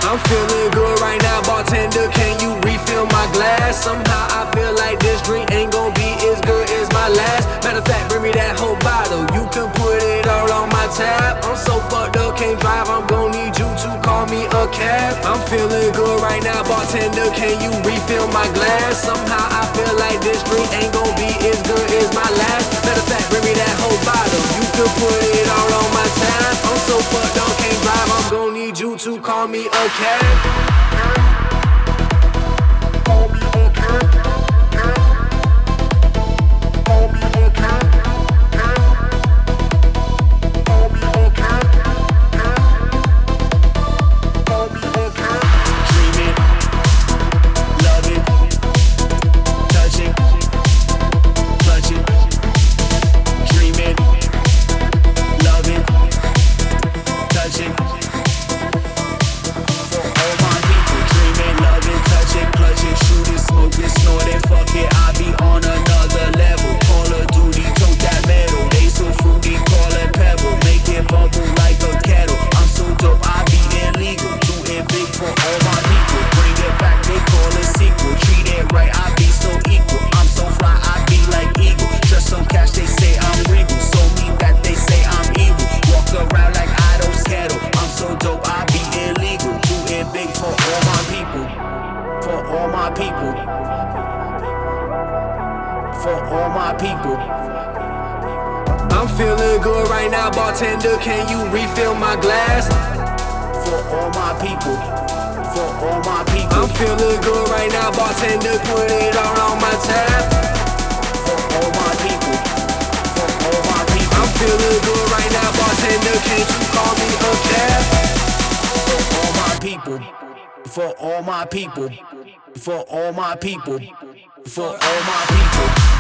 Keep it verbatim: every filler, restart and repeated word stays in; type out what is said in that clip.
I'm feeling good right now, bartender, can you refill my glass? Somehow I feel like this drink ain't gon' be as good as my last. Matter of fact, bring me that whole bottle, you can put it all on my tab. I'm so fucked up, can't drive, I'm gon' need you to call me a cab. I'm feeling good right now, bartender, can you refill my glass? Somehow I feel like this drink ain't gon' be as good as my last. Matter of fact, bring me that whole bottle, you can put it all on my tab. I'm so fucked up, can't drive, I'm gon' need you to call me a cab. Call me a cab. Call me a cab. Call me a cab. Call me a cab. Dream it, love it, touch it, clutch it. Dream it, love it, touch it. For all my people, dream it, love it, touch it, clutch it, shoot it, smoke it, snort it, fuck it, I be on another level. Call of Duty, tote that metal, they so fruity, call it pebble, make it bubble like a kettle. I'm so dope, I be illegal, do it big for all my people. Bring it back, they call it sequel, treat it right, I be so equal. I'm so fly, I be like eagle, just some cash, they say I'm regal, so mean that they say I'm evil. Walk around like I don't skettle, I'm so dope, I be illegal, do it big for all my people, for all my people, for all my people. I'm feeling good right now, bartender, can you refill my glass? For all my people, for all my people. I'm feeling good right now, bartender, put it all on my tab. For all my people, for all my people. I'm feeling good right now, bartender, can't you call me a cab? For all my people, for all my people, for all my people, for all my people.